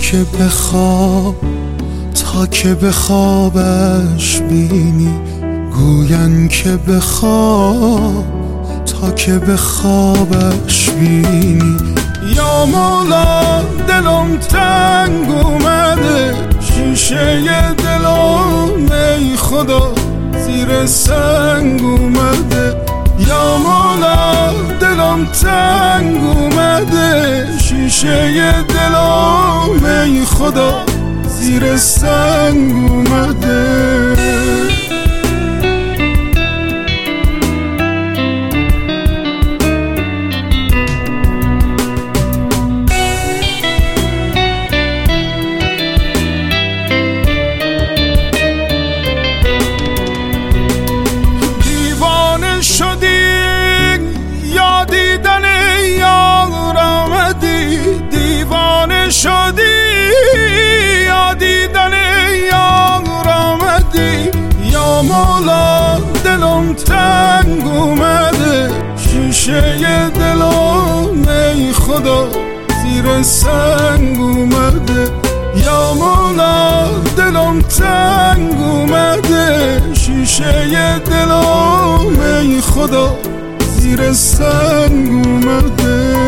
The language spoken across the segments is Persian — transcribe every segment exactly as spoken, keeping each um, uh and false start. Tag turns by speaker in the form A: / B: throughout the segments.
A: که بخواب تا که بخوابش بینی، گوین که بخواب تا که بخوابش بینی. یا مولا دلم تنگ اومده، شیشه دلم ای خدا زیر سنگ اومده. یا مولا دلم تنگ اومده، شیشه دلم ای خدا زیر سنگ اومده. شدی یا دیدن یار آمدی. یا مولا دلم تنگ اومده، شیشه دلم ای خدا زیر سنگ اومده. یا مولا دلم تنگ اومده، شیشه دلم ای خدا زیر سنگ اومده.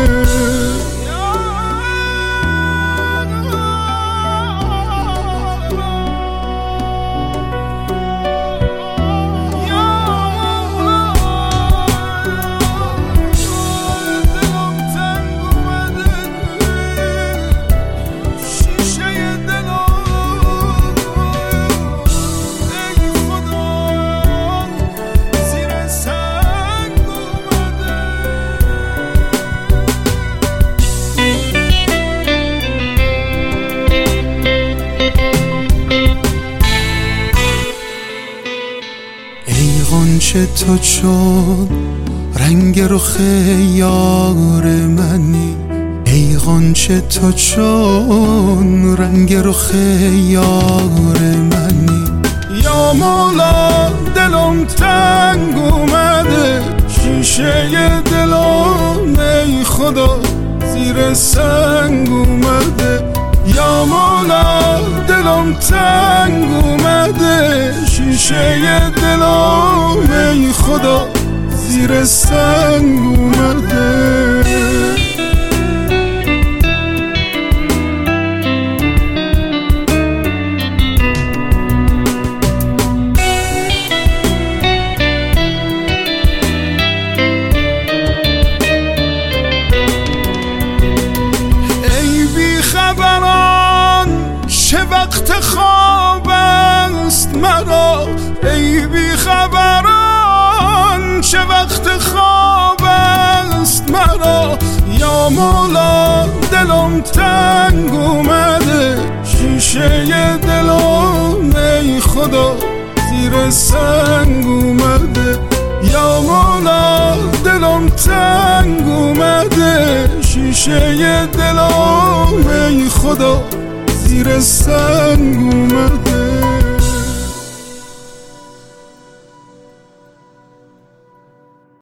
A: غنچه تو چون رنگ رخ یار منی، ای غنچه تو چون رنگ رخ یار منی. یا مولا دلم تنگ اومده، شیشه دلم ای خدا زیر سنگ اومده. یا مولا دلم تنگ اومده، شیشه دلم ای خدا زیر سنگ اومده. چه وقت خواب است مرا، ای بی خبران چه وقت خواب است مرا. یا مولا دلم تنگ اومده، شیشه دلم ای خدا زیر سنگ اومده. یا مولا دلم تنگ اومده، شیشه دلم ای خدا زیر سنگ اومده.